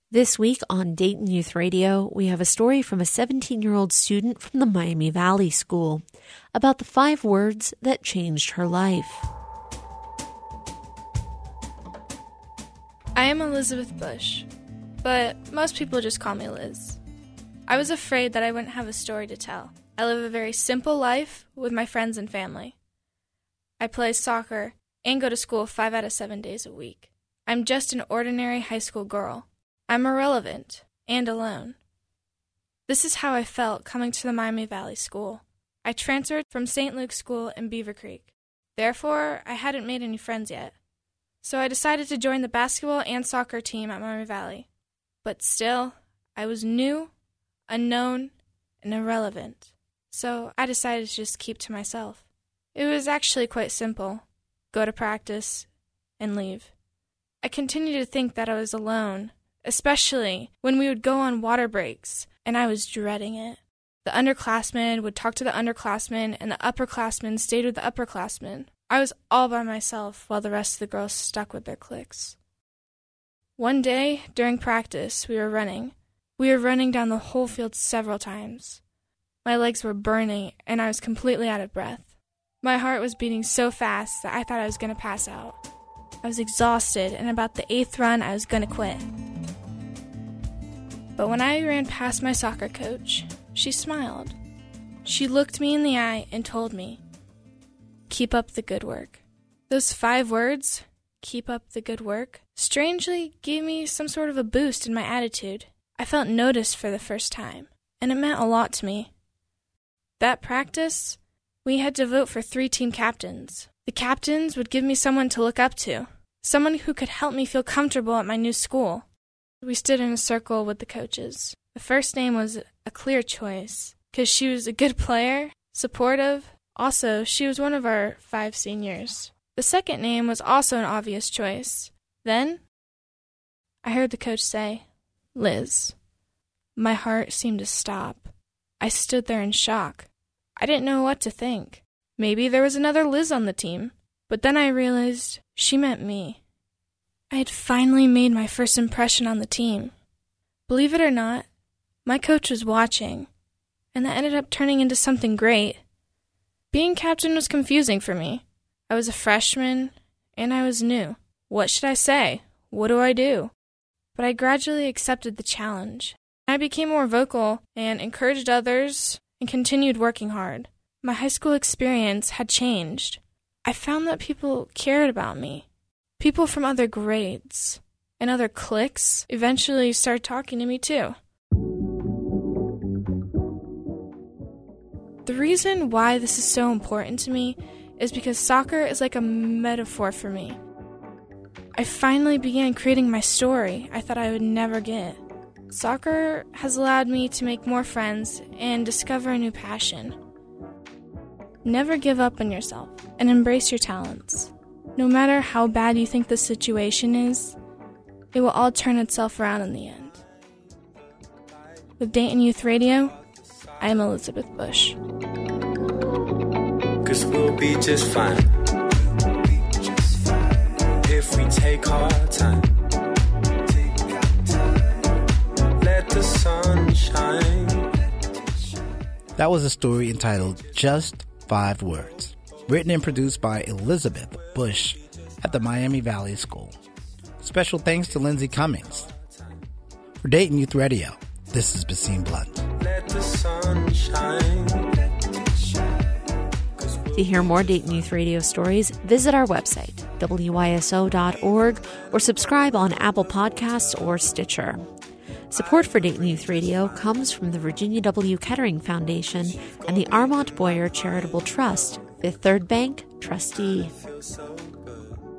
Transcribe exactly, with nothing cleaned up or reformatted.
This week on Dayton Youth Radio, we have a story from a seventeen-year-old student from the Miami Valley School about the five words that changed her life. I am Elizabeth Bush, but most people just call me Liz. I was afraid that I wouldn't have a story to tell. I live a very simple life with my friends and family. I play soccer and go to school five out of seven days a week. I'm just an ordinary high school girl. I'm irrelevant and alone. This is how I felt coming to the Miami Valley School. I transferred from Saint Luke's School in Beaver Creek. Therefore, I hadn't made any friends yet. So I decided to join the basketball and soccer team at Miami Valley. But still, I was new, unknown, and irrelevant. So I decided to just keep to myself. It was actually quite simple. Go to practice and leave. I continued to think that I was alone, especially when we would go on water breaks, and I was dreading it. The underclassmen would talk to the underclassmen, and the upperclassmen stayed with the upperclassmen. I was all by myself while the rest of the girls stuck with their cliques. One day, during practice, we were running. We were running down the whole field several times. My legs were burning, and I was completely out of breath. My heart was beating so fast that I thought I was going to pass out. I was exhausted, and about the eighth run, I was going to quit. But when I ran past my soccer coach, she smiled. She looked me in the eye and told me, "Keep up the good work." Those five words, "keep up the good work," strangely gave me some sort of a boost in my attitude. I felt noticed for the first time, and it meant a lot to me. That practice, we had to vote for three team captains. The captains would give me someone to look up to, someone who could help me feel comfortable at my new school. We stood in a circle with the coaches. The first name was a clear choice, because she was a good player, supportive. Also, she was one of our five seniors. The second name was also an obvious choice. Then, I heard the coach say, "Liz." My heart seemed to stop. I stood there in shock. I didn't know what to think. Maybe there was another Liz on the team. But then I realized she meant me. I had finally made my first impression on the team. Believe it or not, my coach was watching, and that ended up turning into something great. Being captain was confusing for me. I was a freshman, and I was new. What should I say? What do I do? But I gradually accepted the challenge. I became more vocal and encouraged others and continued working hard. My high school experience had changed. I found that people cared about me. People from other grades and other cliques eventually started talking to me too. The reason why this is so important to me is because soccer is like a metaphor for me. I finally began creating my story I thought I would never get. Soccer has allowed me to make more friends and discover a new passion. Never give up on yourself and embrace your talents. No matter how bad you think the situation is, it will all turn itself around in the end. With Dayton Youth Radio, I am Elizabeth Bush. 'Cause we'll be just fine if we take our time. Let the sun shine. That was a story entitled Just Five Words, written and produced by Elizabeth Bush at the Miami Valley School. Special thanks to Lindsay Cummings. For Dayton Youth Radio, this is Basim Blunt. Let the sun shine. To hear more Dayton Youth Radio stories, visit our website, W Y S O dot org, or subscribe on Apple Podcasts or Stitcher. Support for Dayton Youth Radio comes from the Virginia W. Kettering Foundation and the Armont Boyer Charitable Trust, Fifth Third Bank trustee. So good.